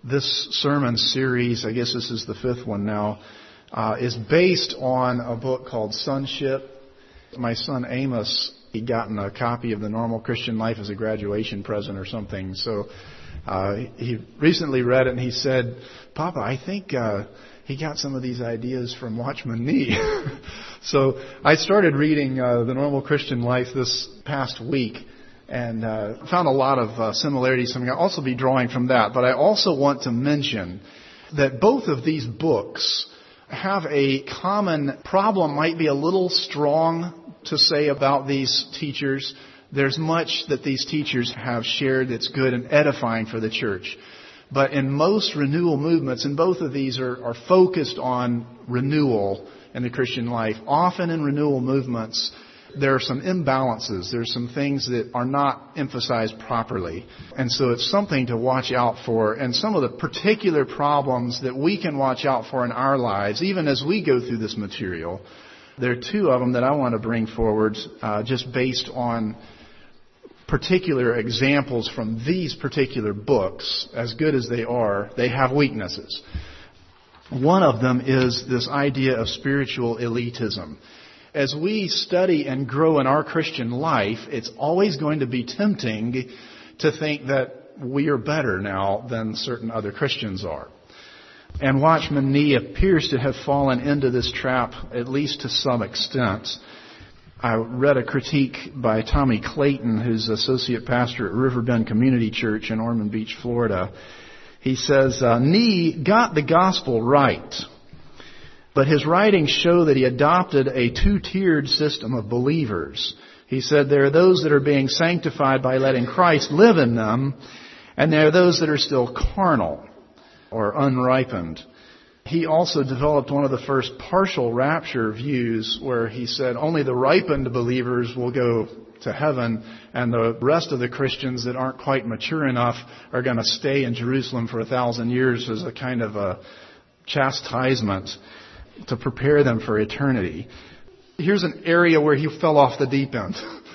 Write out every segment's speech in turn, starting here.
This sermon series, I guess this is the fifth one now, is based on a book called Sonship. My son Amos, he'd gotten a copy of The Normal Christian Life as a graduation present or something. So he recently read it and he said, "Papa, I think he got some of these ideas from Watchman Nee." So I started reading The Normal Christian Life this past week and found a lot of similarities. So I'm going to also be drawing from that. But I also want to mention that both of these books have a common problem, might be a little strong to say about these teachers. There's much that these teachers have shared that's good and edifying for the church. But in most renewal movements, and both of these are focused on renewal in the Christian life, often in renewal movements, there are some imbalances. There's some things that are not emphasized properly. And so it's something to watch out for. And some of the particular problems that we can watch out for in our lives, even as we go through this material, there are two of them that I want to bring forward just based on particular examples from these particular books. As good as they are, they have weaknesses. One of them is this idea of spiritual elitism. As we study and grow in our Christian life, it's always going to be tempting to think that we are better now than certain other Christians are. And Watchman Nee appears to have fallen into this trap, at least to some extent. I read a critique by Tommy Clayton, who's associate pastor at Riverbend Community Church in Ormond Beach, Florida. He says, Nee got the gospel right, but his writings show that he adopted a two-tiered system of believers. He said there are those that are being sanctified by letting Christ live in them, and there are those that are still carnal or unripened. He also developed one of the first partial rapture views where he said only the ripened believers will go to heaven and the rest of the Christians that aren't quite mature enough are going to stay in Jerusalem for 1,000 years as a kind of a chastisement to prepare them for eternity. Here's an area where he fell off the deep end.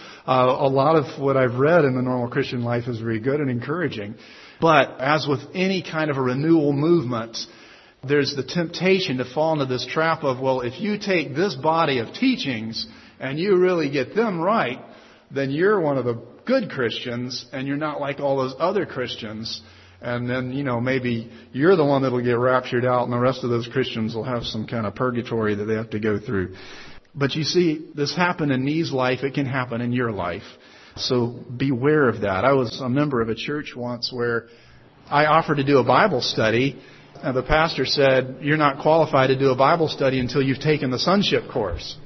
A lot of what I've read in The Normal Christian Life is very good and encouraging. But as with any kind of a renewal movement, there's the temptation to fall into this trap of, well, if you take this body of teachings and you really get them right, then you're one of the good Christians and you're not like all those other Christians. And then, maybe you're the one that'll get raptured out and the rest of those Christians will have some kind of purgatory that they have to go through. But you see, this happened in Nee's life. It can happen in your life. So beware of that. I was a member of a church once where I offered to do a Bible study. And the pastor said, "You're not qualified to do a Bible study until you've taken the sonship course."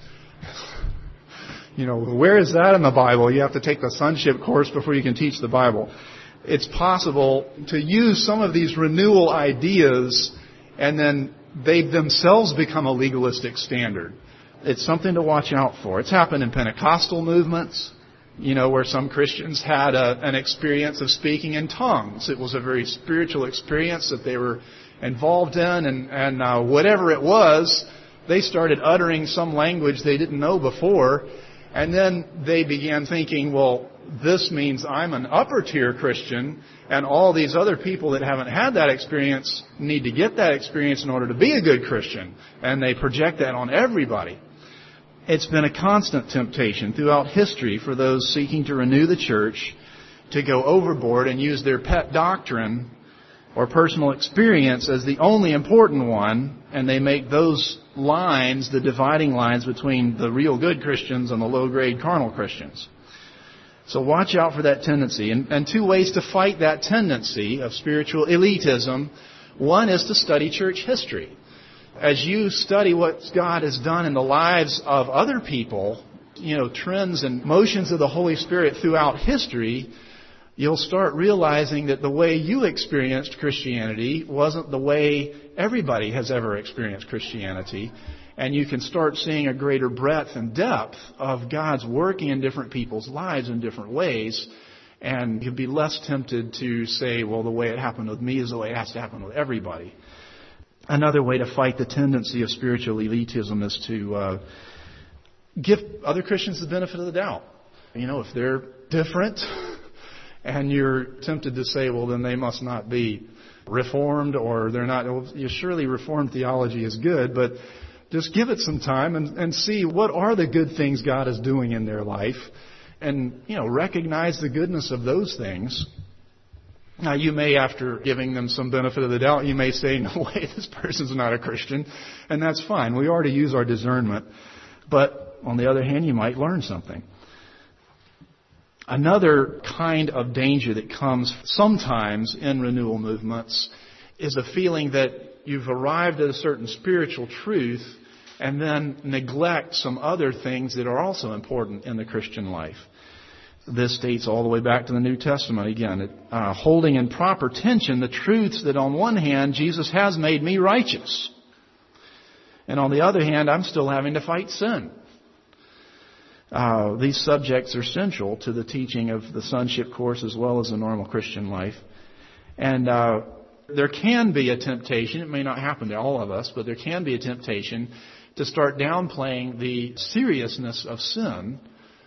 Where is that in the Bible? You have to take the sonship course before you can teach the Bible. It's possible to use some of these renewal ideas and then they themselves become a legalistic standard. It's something to watch out for. It's happened in Pentecostal movements, where some Christians had an experience of speaking in tongues. It was a very spiritual experience that they were involved in, and whatever it was, they started uttering some language they didn't know before, and then they began thinking, well, this means I'm an upper tier Christian, and all these other people that haven't had that experience need to get that experience in order to be a good Christian, and they project that on everybody. It's been a constant temptation throughout history for those seeking to renew the church to go overboard and use their pet doctrine or personal experience as the only important one, and they make those lines the dividing lines between the real good Christians and the low-grade carnal Christians. So watch out for that tendency. And two ways to fight that tendency of spiritual elitism. One is to study church history. As you study what God has done in the lives of other people, trends and motions of the Holy Spirit throughout history, you'll start realizing that the way you experienced Christianity wasn't the way everybody has ever experienced Christianity. And you can start seeing a greater breadth and depth of God's working in different people's lives in different ways. And you'll be less tempted to say, well, the way it happened with me is the way it has to happen with everybody. Another way to fight the tendency of spiritual elitism is to give other Christians the benefit of the doubt. If they're different And you're tempted to say, well, then they must not be Reformed, or they're not. Well, surely Reformed theology is good, but just give it some time and see what are the good things God is doing in their life, and recognize the goodness of those things. Now, you may, after giving them some benefit of the doubt, you may say, no way, this person's not a Christian, and that's fine. We are to use our discernment. But on the other hand, you might learn something. Another kind of danger that comes sometimes in renewal movements is a feeling that you've arrived at a certain spiritual truth and then neglect some other things that are also important in the Christian life. This dates all the way back to the New Testament again, holding in proper tension the truths that on one hand Jesus has made me righteous, and on the other hand I'm still having to fight sin. These subjects are central to the teaching of the sonship course as well as the normal Christian life. And there can be a temptation, it may not happen to all of us, but there can be a temptation to start downplaying the seriousness of sin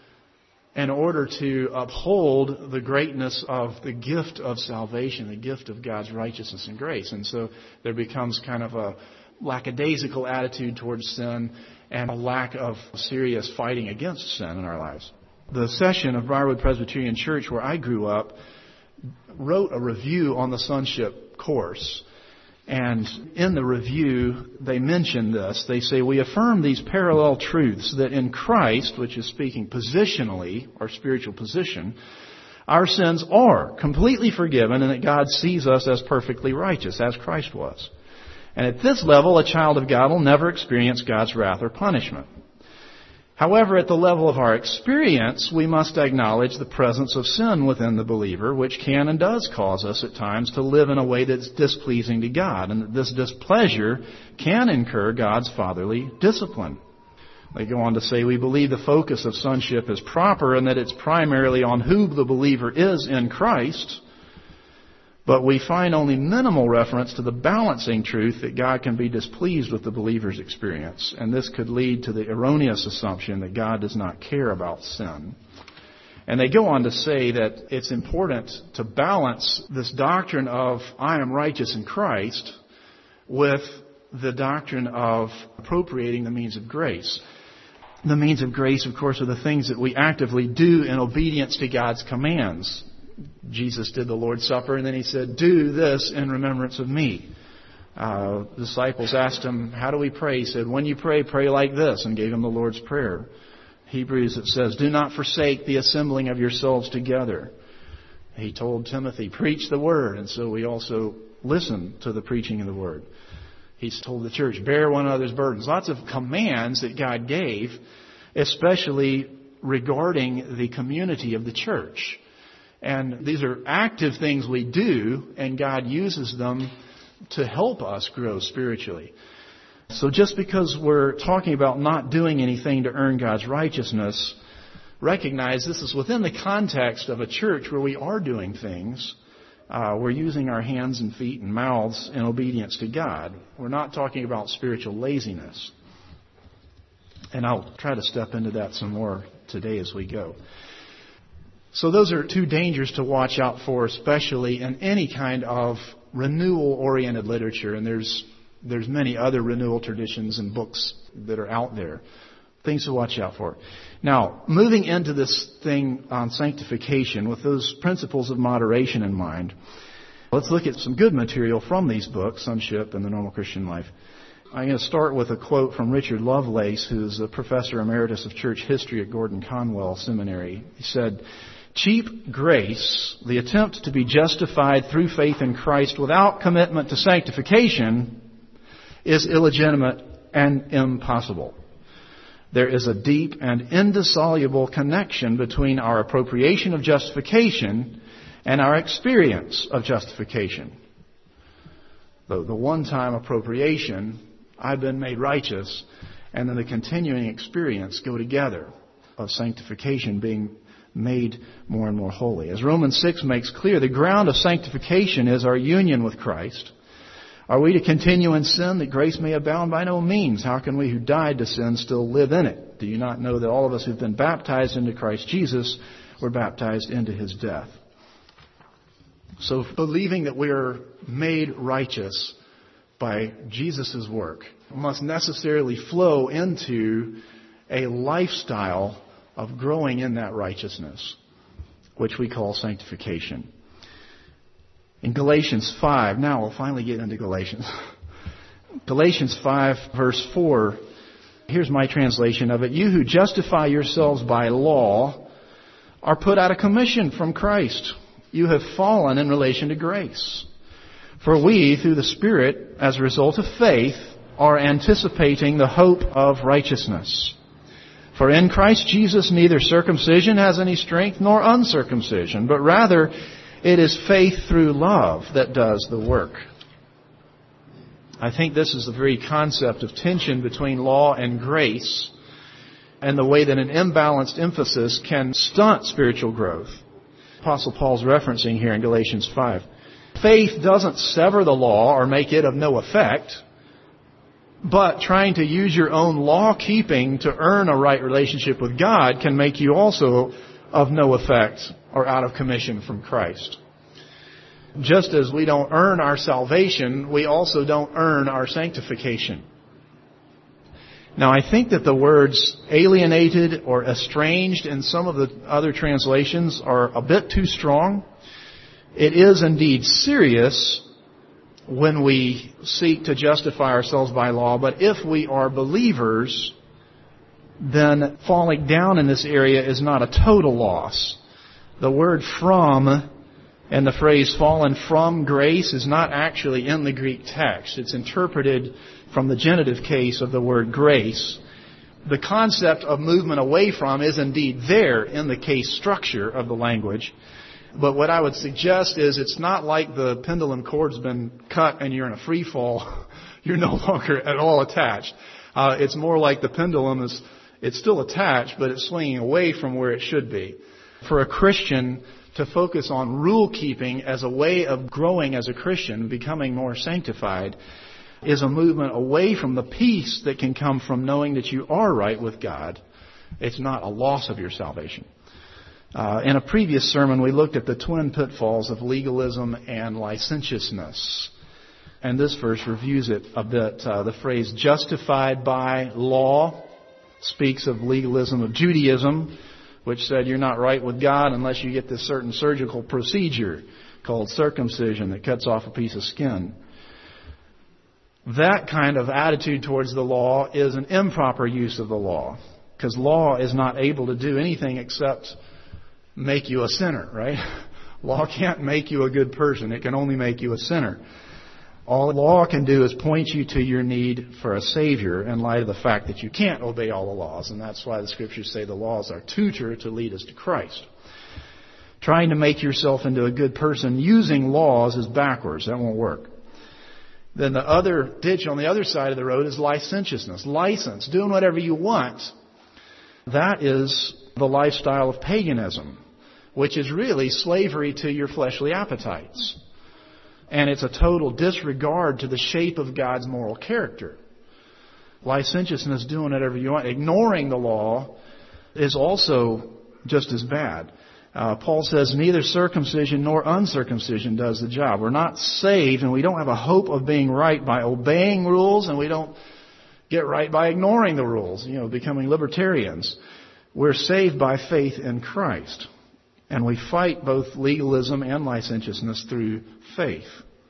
in order to uphold the greatness of the gift of salvation, the gift of God's righteousness and grace. And so there becomes kind of a lackadaisical attitude towards sin and a lack of serious fighting against sin in our lives. The session of Briarwood Presbyterian Church, where I grew up, wrote a review on the sonship course. And in the review, they mention this. They say, we affirm these parallel truths that in Christ, which is speaking positionally, our spiritual position, our sins are completely forgiven and that God sees us as perfectly righteous, as Christ was. And at this level, a child of God will never experience God's wrath or punishment. However, at the level of our experience, we must acknowledge the presence of sin within the believer, which can and does cause us at times to live in a way that's displeasing to God, and that this displeasure can incur God's fatherly discipline. They go on to say, we believe the focus of sonship is proper and that it's primarily on who the believer is in Christ, but we find only minimal reference to the balancing truth that God can be displeased with the believer's experience. And this could lead to the erroneous assumption that God does not care about sin. And they go on to say that it's important to balance this doctrine of I am righteous in Christ with the doctrine of appropriating the means of grace. The means of grace, of course, are the things that we actively do in obedience to God's commands. Jesus did the Lord's Supper, and then He said, do this in remembrance of me. The disciples asked Him, how do we pray? He said, when you pray, pray like this, and gave Him the Lord's Prayer. Hebrews, it says, do not forsake the assembling of yourselves together. He told Timothy, preach the Word, and so we also listen to the preaching of the Word. He's told the church, bear one another's burdens. Lots of commands that God gave, especially regarding the community of the church. And these are active things we do, and God uses them to help us grow spiritually. So just because we're talking about not doing anything to earn God's righteousness, recognize this is within the context of a church where we are doing things. We're using our hands and feet and mouths in obedience to God. We're not talking about spiritual laziness. And I'll try to step into that some more today as we go. So those are two dangers to watch out for, especially in any kind of renewal-oriented literature. And there's many other renewal traditions and books that are out there. Things to watch out for. Now, moving into this thing on sanctification with those principles of moderation in mind, let's look at some good material from these books, Sonship and the Normal Christian Life. I'm going to start with a quote from Richard Lovelace, who's a professor emeritus of church history at Gordon Conwell Seminary. He said, cheap grace, the attempt to be justified through faith in Christ without commitment to sanctification, is illegitimate and impossible. There is a deep and indissoluble connection between our appropriation of justification and our experience of justification. The one-time appropriation, I've been made righteous, and then the continuing experience go together of sanctification, being made more and more holy. As Romans 6 makes clear, the ground of sanctification is our union with Christ. Are we to continue in sin that grace may abound? By no means. How can we who died to sin still live in it? Do you not know that all of us who've been baptized into Christ Jesus were baptized into His death? So believing that we are made righteous by Jesus' work must necessarily flow into a lifestyle of growing in that righteousness, which we call sanctification. In Galatians 5, now we'll finally get into Galatians. Galatians 5, verse 4, here's my translation of it. You who justify yourselves by law are put out of commission from Christ. You have fallen in relation to grace. For we, through the Spirit, as a result of faith, are anticipating the hope of righteousness. For in Christ Jesus neither circumcision has any strength nor uncircumcision, but rather it is faith through love that does the work. I think this is the very concept of tension between law and grace, and the way that an imbalanced emphasis can stunt spiritual growth. Apostle Paul's referencing here in Galatians 5. Faith doesn't sever the law or make it of no effect, but trying to use your own law-keeping to earn a right relationship with God can make you also of no effect or out of commission from Christ. Just as we don't earn our salvation, we also don't earn our sanctification. Now, I think that the words alienated or estranged in some of the other translations are a bit too strong. It is indeed serious when we seek to justify ourselves by law, but if we are believers, then falling down in this area is not a total loss. The word from and the phrase fallen from grace is not actually in the Greek text. It's interpreted from the genitive case of the word grace. The concept of movement away from is indeed there in the case structure of the language. But what I would suggest is it's not like the pendulum cord's been cut and you're in a free fall. You're no longer at all attached. It's more like the pendulum it's still attached, but it's swinging away from where it should be. For a Christian to focus on rule keeping as a way of growing as a Christian, becoming more sanctified, is a movement away from the peace that can come from knowing that you are right with God. It's not a loss of your salvation. In a previous sermon, we looked at the twin pitfalls of legalism and licentiousness. And this verse reviews it a bit. The phrase justified by law speaks of legalism of Judaism, which said you're not right with God unless you get this certain surgical procedure called circumcision that cuts off a piece of skin. That kind of attitude towards the law is an improper use of the law, because law is not able to do anything except make you a sinner, right? Law can't make you a good person. It can only make you a sinner. All law can do is point you to your need for a Savior in light of the fact that you can't obey all the laws. And that's why the Scriptures say the law is our tutor to lead us to Christ. Trying to make yourself into a good person using laws is backwards. That won't work. Then the other ditch on the other side of the road is licentiousness. License, doing whatever you want. That is the lifestyle of paganism, which is really slavery to your fleshly appetites. And it's a total disregard to the shape of God's moral character. Licentiousness, doing whatever you want, ignoring the law, is also just as bad. Paul says neither circumcision nor uncircumcision does the job. We're not saved, and we don't have a hope of being right by obeying rules, and we don't get right by ignoring the rules, becoming libertarians. We're saved by faith in Christ. And we fight both legalism and licentiousness through faith.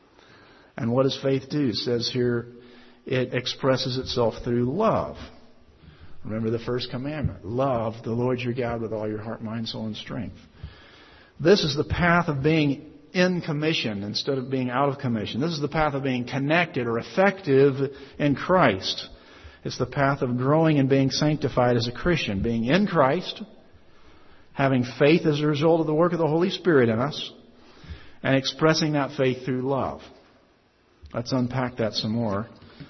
And what does faith do? It says here, it expresses itself through love. Remember the first commandment. Love the Lord your God with all your heart, mind, soul, and strength. This is the path of being in commission instead of being out of commission. This is the path of being connected or effective in Christ. It's the path of growing and being sanctified as a Christian. Being in Christ, having faith as a result of the work of the Holy Spirit in us, and expressing that faith through love. Let's unpack that some more.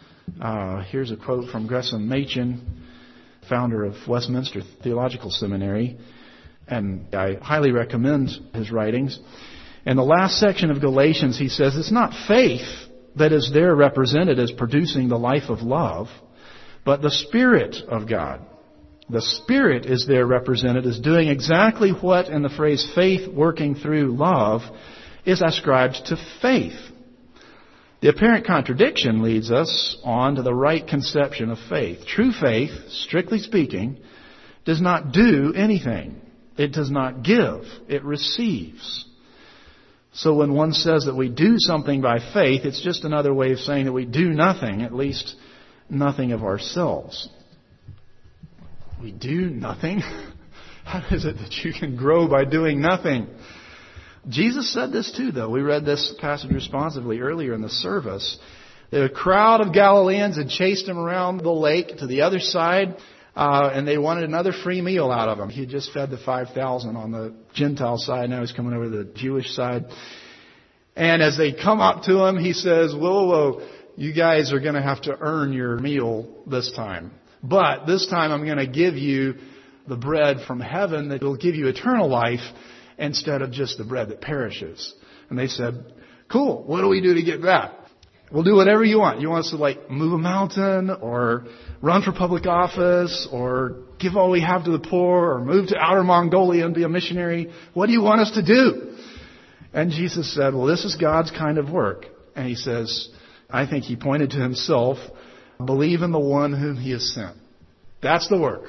Here's a quote from Gresham Machen, founder of Westminster Theological Seminary, and I highly recommend his writings. In the last section of Galatians, he says, it's not faith that is there represented as producing the life of love, but the Spirit of God. The Spirit is there represented as doing exactly what, in the phrase faith working through love, is ascribed to faith. The apparent contradiction leads us on to the right conception of faith. True faith, strictly speaking, does not do anything. It does not give. It receives. So when one says that we do something by faith, it's just another way of saying that we do nothing, at least nothing of ourselves. We do nothing? How is it that you can grow by doing nothing? Jesus said this too, though. We read this passage responsively earlier in the service. The crowd of Galileans had chased him around the lake to the other side, and they wanted another free meal out of him. He had just fed the 5,000 on the Gentile side. Now he's coming over to the Jewish side. And as they come up to him, he says, whoa, you guys are going to have to earn your meal this time. But this time I'm going to give you the bread from heaven that will give you eternal life, instead of just the bread that perishes. And they said, cool, what do we do to get that? We'll do whatever you want. You want us to move a mountain, or run for public office, or give all we have to the poor, or move to outer Mongolia and be a missionary? What do you want us to do? And Jesus said, well, this is God's kind of work. And he says, I think he pointed to himself, believe in the one whom he has sent. That's the work.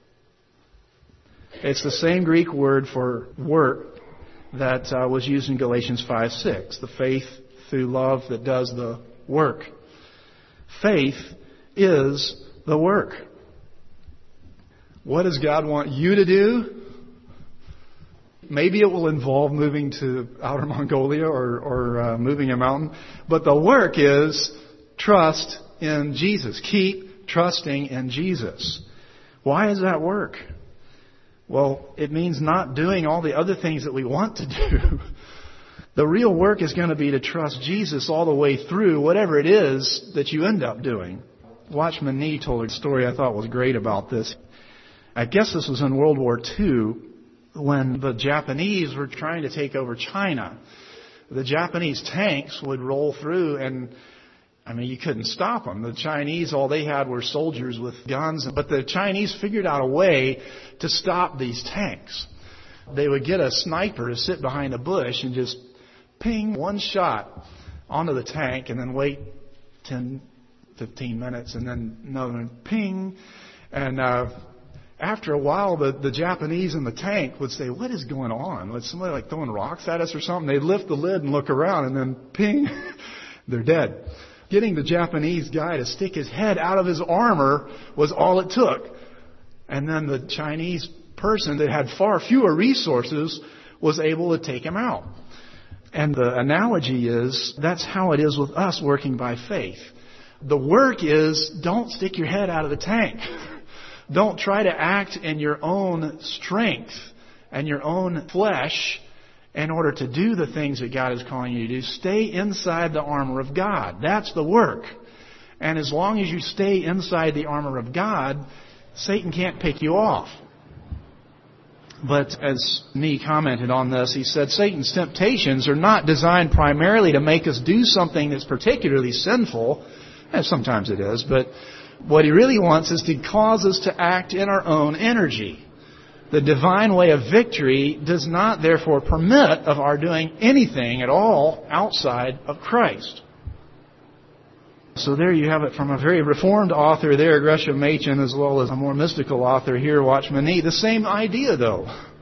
It's the same Greek word for work that was used in Galatians 5:6. The faith through love that does the work. Faith is the work. What does God want you to do? Maybe it will involve moving to outer Mongolia or moving a mountain. But the work is trust in Jesus. Keep trusting in Jesus. Why is that work? Well, it means not doing all the other things that we want to do. The real work is going to be to trust Jesus all the way through whatever it is that you end up doing. Watchman Nee told a story I thought was great about this. I guess this was in World War II when the Japanese were trying to take over China. The Japanese tanks would roll through and you couldn't stop them. The Chinese, all they had were soldiers with guns. But the Chinese figured out a way to stop these tanks. They would get a sniper to sit behind a bush and just ping one shot onto the tank and then wait 10, 15 minutes and then another ping. And after a while, the Japanese in the tank would say, what is going on? Was somebody throwing rocks at us or something? They'd lift the lid and look around and then ping, they're dead. Getting the Japanese guy to stick his head out of his armor was all it took. And then the Chinese person that had far fewer resources was able to take him out. And the analogy is, that's how it is with us working by faith. The work is, don't stick your head out of the tank. Don't try to act in your own strength and your own flesh in order to do the things that God is calling you to do. Stay inside the armor of God. That's the work. And as long as you stay inside the armor of God, Satan can't pick you off. But as Nee commented on this, he said Satan's temptations are not designed primarily to make us do something that's particularly sinful. And sometimes it is, but what he really wants is to cause us to act in our own energy. The divine way of victory does not therefore permit of our doing anything at all outside of Christ. So there you have it from a very reformed author there, Gresham Machen, as well as a more mystical author here, Watchman Nee. The same idea though.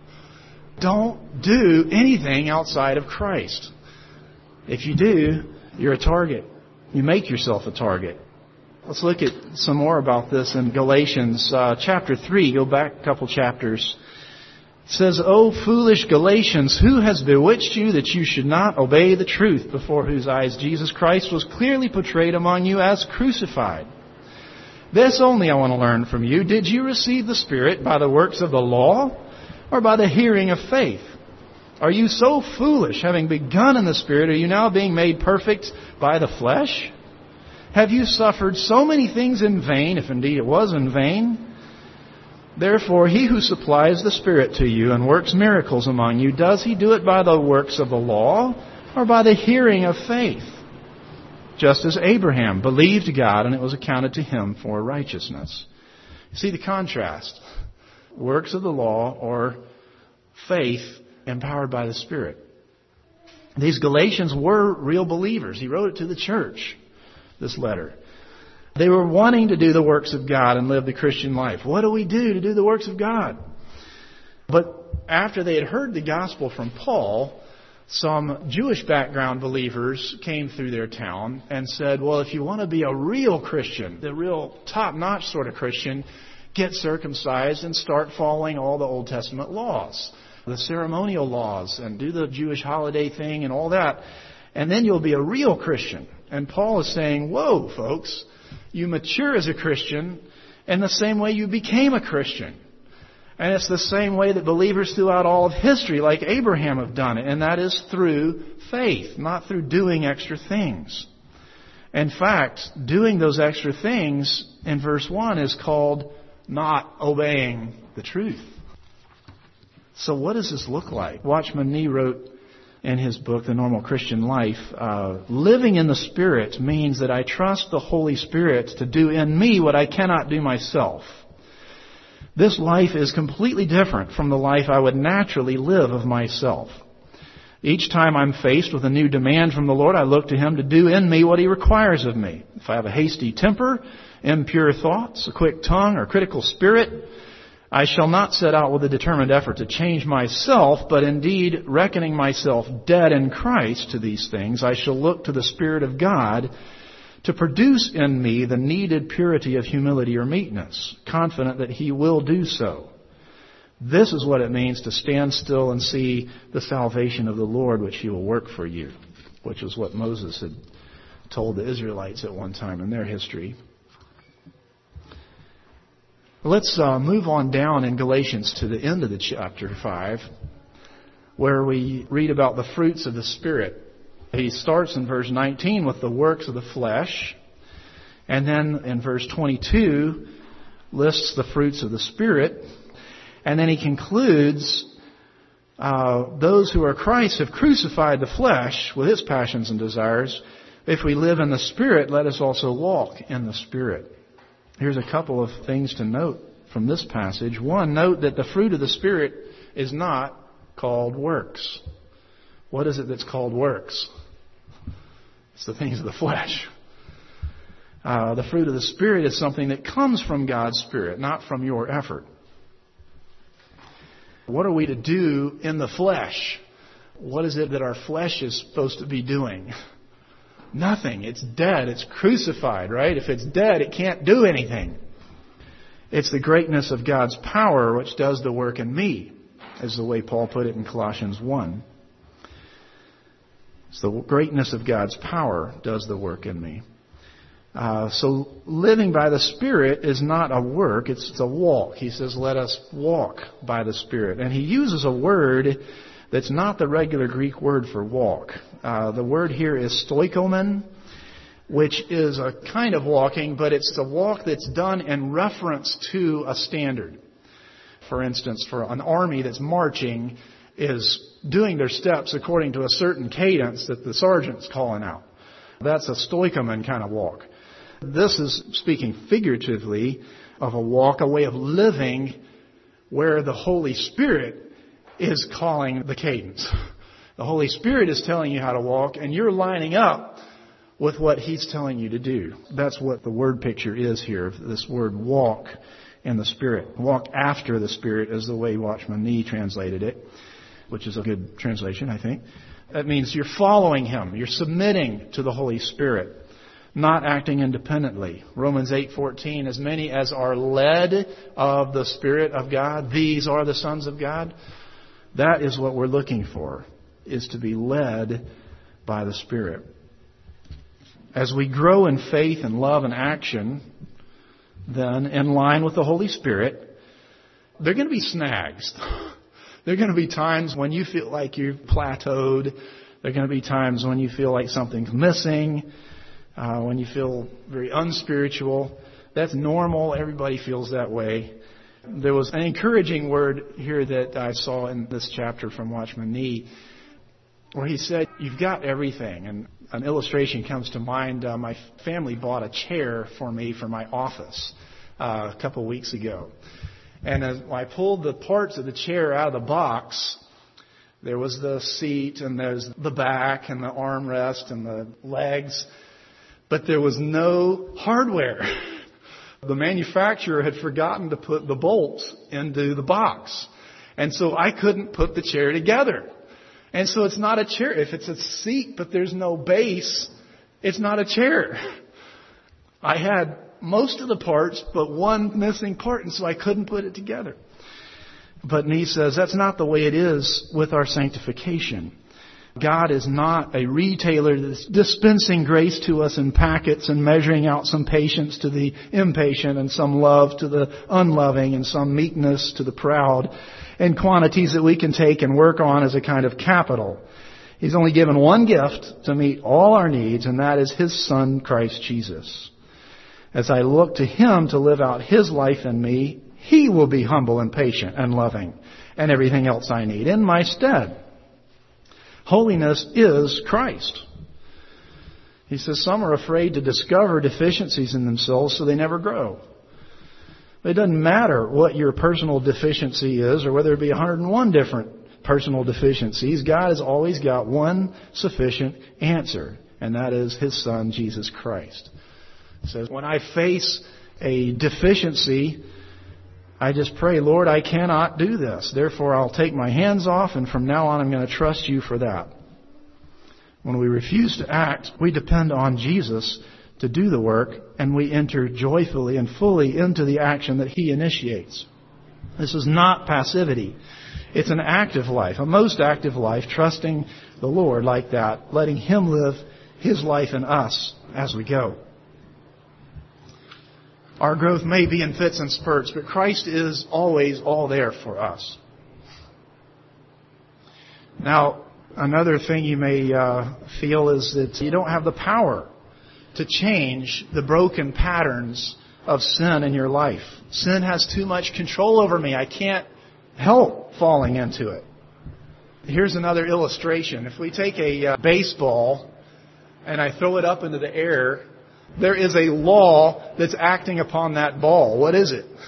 Don't do anything outside of Christ. If you do, you're a target. You make yourself a target. Let's look at some more about this in Galatians chapter 3. Go back a couple chapters. It says, O foolish Galatians, who has bewitched you that you should not obey the truth, before whose eyes Jesus Christ was clearly portrayed among you as crucified? This only I want to learn from you. Did you receive the Spirit by the works of the law or by the hearing of faith? Are you so foolish, having begun in the Spirit, are you now being made perfect by the flesh? Have you suffered so many things in vain, if indeed it was in vain? Therefore, he who supplies the Spirit to you and works miracles among you, does he do it by the works of the law or by the hearing of faith? Just as Abraham believed God and it was accounted to him for righteousness. See the contrast. Works of the law or faith empowered by the Spirit. These Galatians were real believers. He wrote it to the church, this letter. They were wanting to do the works of God and live the Christian life. What do we do to do the works of God? But after they had heard the gospel from Paul, some Jewish background believers came through their town and said, well, if you want to be a real Christian, the real top-notch sort of Christian, get circumcised and start following all the Old Testament laws, the ceremonial laws, and do the Jewish holiday thing and all that. And then you'll be a real Christian. And Paul is saying, whoa, folks, you mature as a Christian in the same way you became a Christian. And it's the same way that believers throughout all of history, like Abraham, have done it. And that is through faith, not through doing extra things. In fact, doing those extra things in verse 1 is called not obeying the truth. So what does this look like? Watchman Nee wrote in his book, The Normal Christian Life, living in the Spirit means that I trust the Holy Spirit to do in me what I cannot do myself. This life is completely different from the life I would naturally live of myself. Each time I'm faced with a new demand from the Lord, I look to Him to do in me what He requires of me. If I have a hasty temper, impure thoughts, a quick tongue, or critical spirit, I shall not set out with a determined effort to change myself, but indeed, reckoning myself dead in Christ to these things, I shall look to the Spirit of God to produce in me the needed purity of humility or meekness, confident that He will do so. This is what it means to stand still and see the salvation of the Lord, which He will work for you, which is what Moses had told the Israelites at one time in their history. Let's move on down in Galatians to the end of the chapter 5, where we read about the fruits of the Spirit. He starts in verse 19 with the works of the flesh, and then in verse 22 lists the fruits of the Spirit, and then he concludes, those who are Christ have crucified the flesh with its passions and desires. If we live in the Spirit, let us also walk in the Spirit. Here's a couple of things to note from this passage. One, note that the fruit of the Spirit is not called works. What is it that's called works? It's the things of the flesh. The fruit of the Spirit is something that comes from God's Spirit, not from your effort. What are we to do in the flesh? What is it that our flesh is supposed to be doing? Nothing. It's dead. It's crucified, right? If it's dead, it can't do anything. It's the greatness of God's power which does the work in me, is the way Paul put it in Colossians 1. It's the greatness of God's power does the work in me. So living by the Spirit is not a work, it's a walk. He says, let us walk by the Spirit. And he uses a word that's not the regular Greek word for walk. The word here is stoikomen, which is a kind of walking, but it's a walk that's done in reference to a standard. For instance, for an army that's marching is doing their steps according to a certain cadence that the sergeant's calling out. That's a stoikomen kind of walk. This is speaking figuratively of a walk, a way of living where the Holy Spirit is calling the cadence. The Holy Spirit is telling you how to walk, and you're lining up with what He's telling you to do. That's what the word picture is here, this word walk in the Spirit. Walk after the Spirit is the way Watchman Nee translated it, which is a good translation, I think. That means you're following Him. You're submitting to the Holy Spirit, not acting independently. Romans 8:14, as many as are led of the Spirit of God, these are the sons of God. That is what we're looking for, is to be led by the Spirit. As we grow in faith and love and action, then in line with the Holy Spirit, there are going to be snags. There are going to be times when you feel like you've plateaued. There are going to be times when you feel like something's missing, when you feel very unspiritual. That's normal. Everybody feels that way. There was an encouraging word here that I saw in this chapter from Watchman Nee, where he said, you've got everything. And an illustration comes to mind. My family bought a chair for me for my office a couple of weeks ago. And as I pulled the parts of the chair out of the box, There was the seat, and there's the back, and the armrest, and the legs. But there was no hardware. The manufacturer had forgotten to put the bolts into the box. And so I couldn't put the chair together. And so it's not a chair. If it's a seat but there's no base, it's not a chair. I had most of the parts but one missing part, and so I couldn't put it together. But Nee says that's not the way it is with our sanctification. God is not a retailer that's dispensing grace to us in packets and measuring out some patience to the impatient and some love to the unloving and some meekness to the proud, and quantities that we can take and work on as a kind of capital. He's only given one gift to meet all our needs, and that is His Son, Christ Jesus. As I look to Him to live out His life in me, He will be humble and patient and loving and everything else I need in my stead. Holiness is Christ. He says some are afraid to discover deficiencies in themselves, so they never grow. It doesn't matter what your personal deficiency is, or whether it be 101 different personal deficiencies. God has always got one sufficient answer, and that is His Son, Jesus Christ. He says, when I face a deficiency, I just pray, Lord, I cannot do this. Therefore, I'll take my hands off, and from now on, I'm going to trust You for that. When we refuse to act, we depend on Jesus to do the work, and we enter joyfully and fully into the action that He initiates. This is not passivity. It's an active life, a most active life, trusting the Lord like that, letting Him live His life in us as we go. Our growth may be in fits and spurts, but Christ is always all there for us. Now, another thing you may feel is that you don't have the power to change the broken patterns of sin in your life. Sin has too much control over me. I can't help falling into it. Here's another illustration. If we take a baseball and I throw it up into the air, there is a law that's acting upon that ball. What is it?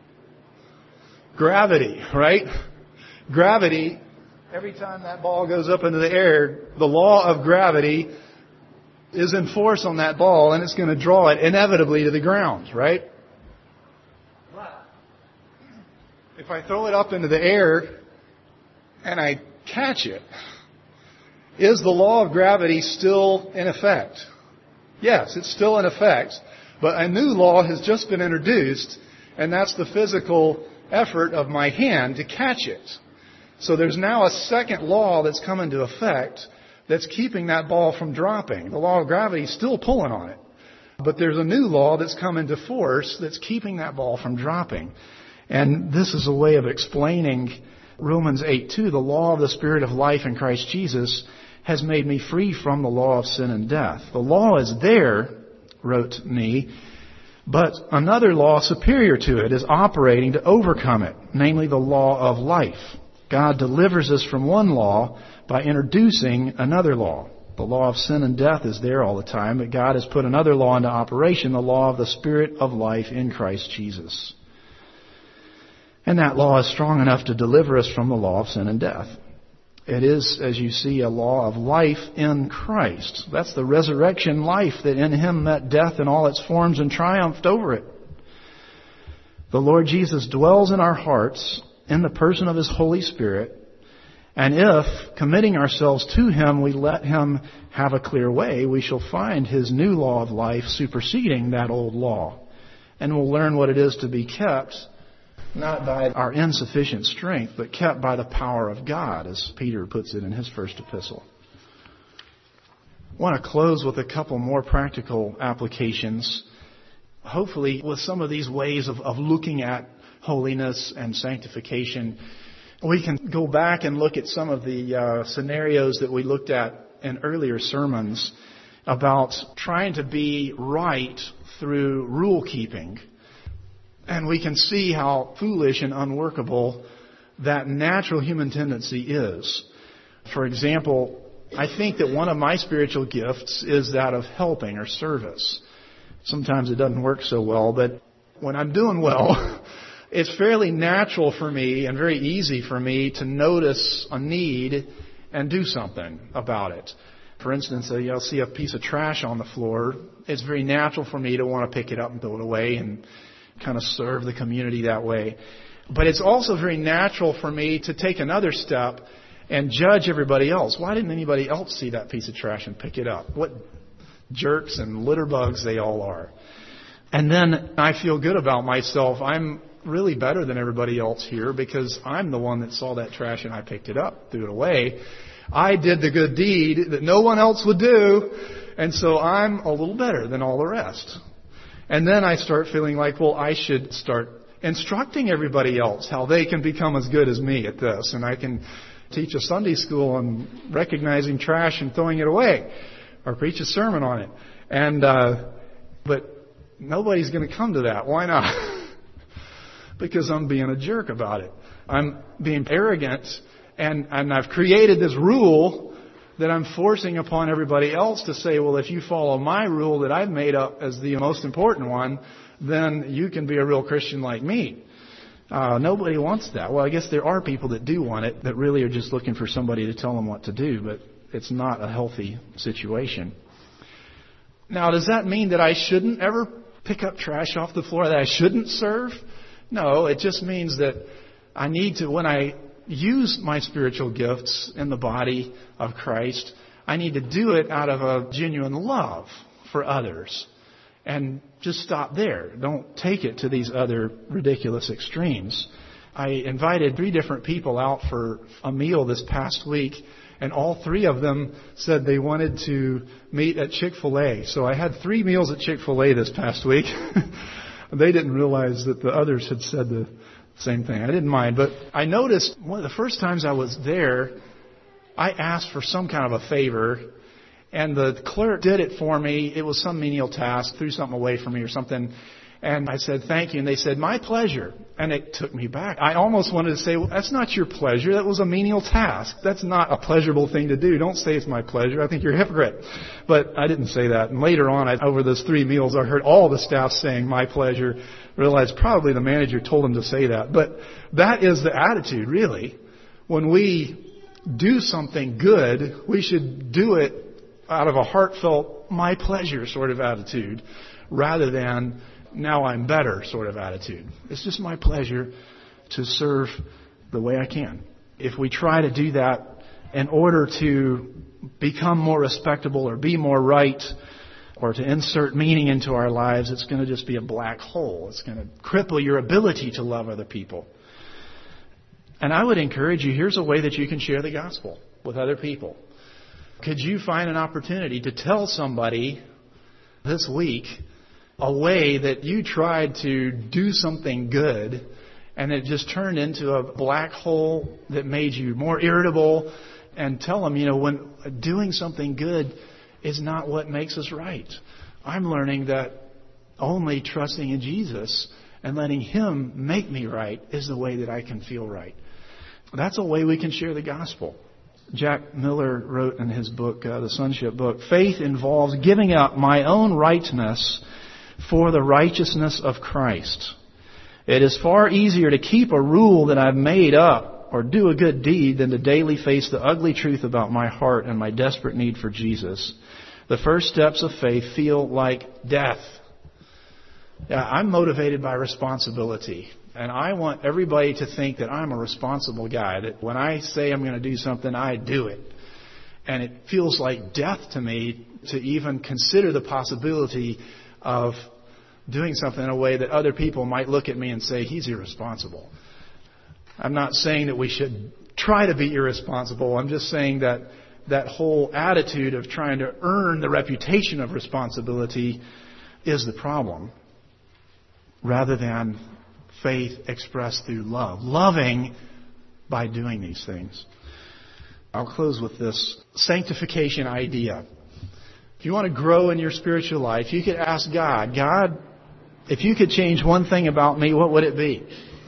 Gravity, right? Gravity, every time that ball goes up into the air, the law of gravity is in force on that ball, and it's going to draw it inevitably to the ground, right? But if I throw it up into the air and I catch it, is the law of gravity still in effect? Yes, it's still in effect, but a new law has just been introduced, and that's the physical effort of my hand to catch it. So there's now a second law that's come into effect that's keeping that ball from dropping. The law of gravity is still pulling on it. But there's a new law that's come into force that's keeping that ball from dropping. And this is a way of explaining Romans 8:2. The law of the Spirit of life in Christ Jesus has made me free from the law of sin and death. The law is there, wrote Nee, but another law superior to it is operating to overcome it, namely the law of life. God delivers us from one law by introducing another law. The law of sin and death is there all the time, but God has put another law into operation, the law of the Spirit of life in Christ Jesus. And that law is strong enough to deliver us from the law of sin and death. It is, as you see, a law of life in Christ. That's the resurrection life that in Him met death in all its forms and triumphed over it. The Lord Jesus dwells in our hearts in the person of His Holy Spirit. And if, committing ourselves to Him, we let Him have a clear way, we shall find His new law of life superseding that old law. And we'll learn what it is to be kept, not by our insufficient strength, but kept by the power of God, as Peter puts it in his first epistle. I want to close with a couple more practical applications, hopefully with some of these ways of looking at holiness and sanctification. We can go back and look at some of the scenarios that we looked at in earlier sermons about trying to be right through rule keeping. And we can see how foolish and unworkable that natural human tendency is. For example, I think that one of my spiritual gifts is that of helping or service. Sometimes it doesn't work so well, but when I'm doing well, it's fairly natural for me and very easy for me to notice a need and do something about it. For instance, I'll see a piece of trash on the floor. It's very natural for me to want to pick it up and throw it away and kind of serve the community that way. But it's also very natural for me to take another step and judge everybody else. Why didn't anybody else see that piece of trash and pick it up? What jerks and litter bugs they all are. And then I feel good about myself. I'm really better than everybody else here because I'm the one that saw that trash and I picked it up, threw it away. I did the good deed that no one else would do, and so I'm a little better than all the rest. And then I start feeling like, well, I should start instructing everybody else how they can become as good as me at this. And I can teach a Sunday school on recognizing trash and throwing it away, or preach a sermon on it. And but nobody's going to come to that. Why not? Because I'm being a jerk about it. I'm being arrogant, and I've created this rule that I'm forcing upon everybody else to say, well, if you follow my rule that I've made up as the most important one, then you can be a real Christian like me. Nobody wants that. Well, I guess there are people that do want it, that really are just looking for somebody to tell them what to do, but it's not a healthy situation. Now, does that mean that I shouldn't ever pick up trash off the floor, that I shouldn't serve? No, it just means that I need to, when I use my spiritual gifts in the body of Christ, I need to do it out of a genuine love for others. And just stop there. Don't take it to these other ridiculous extremes. I invited 3 different people out for a meal this past week, and all 3 of them said they wanted to meet at Chick-fil-A. So I had 3 meals at Chick-fil-A this past week. They didn't realize that the others had said the same thing. I didn't mind. But I noticed one of the first times I was there, I asked for some kind of a favor, and the clerk did it for me. It was some menial task, threw something away from me or something. And I said, thank you. And they said, my pleasure. And it took me back. I almost wanted to say, well, that's not your pleasure. That was a menial task. That's not a pleasurable thing to do. Don't say it's my pleasure. I think you're a hypocrite. But I didn't say that. And later on, over those 3 meals, I heard all the staff saying my pleasure. Realized probably the manager told them to say that. But that is the attitude, really. When we do something good, we should do it out of a heartfelt, my pleasure sort of attitude, rather than now I'm better sort of attitude. It's just my pleasure to serve the way I can. If we try to do that in order to become more respectable or be more right or to insert meaning into our lives, it's going to just be a black hole. It's going to cripple your ability to love other people. And I would encourage you, here's a way that you can share the gospel with other people. Could you find an opportunity to tell somebody this week a way that you tried to do something good and it just turned into a black hole that made you more irritable, and tell them, when doing something good is not what makes us right. I'm learning that only trusting in Jesus and letting Him make me right is the way that I can feel right. That's a way we can share the gospel. Jack Miller wrote in his book, the Sonship book, faith involves giving up my own rightness for the righteousness of Christ. It is far easier to keep a rule that I've made up or do a good deed than to daily face the ugly truth about my heart and my desperate need for Jesus. The first steps of faith feel like death. Yeah, I'm motivated by responsibility. And I want everybody to think that I'm a responsible guy, that when I say I'm going to do something, I do it. And it feels like death to me to even consider the possibility of doing something in a way that other people might look at me and say, he's irresponsible. I'm not saying that we should try to be irresponsible. I'm just saying that that whole attitude of trying to earn the reputation of responsibility is the problem, rather than faith expressed through love. Loving by doing these things. I'll close with this sanctification idea. If you want to grow in your spiritual life, you could ask God, if you could change one thing about me, what would it be?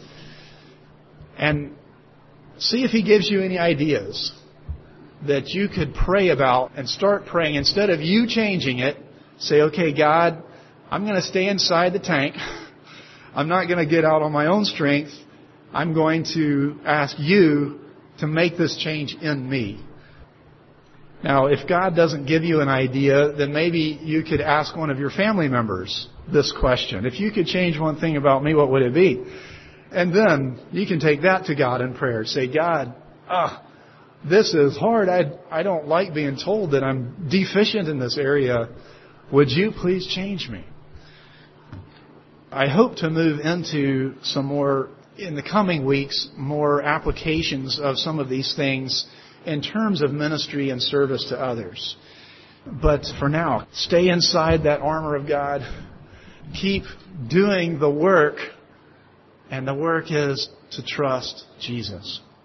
And see if He gives you any ideas that you could pray about, and start praying. Instead of you changing it, say, okay, God, I'm going to stay inside the tank. I'm not going to get out on my own strength. I'm going to ask you to make this change in me. Now, if God doesn't give you an idea, then maybe you could ask one of your family members this question. If you could change one thing about me, what would it be? And then you can take that to God in prayer. Say, God, this is hard. I don't like being told that I'm deficient in this area. Would you please change me? I hope to move into some more, in the coming weeks, more applications of some of these things in terms of ministry and service to others. But for now, stay inside that armor of God. Keep doing the work. And the work is to trust Jesus.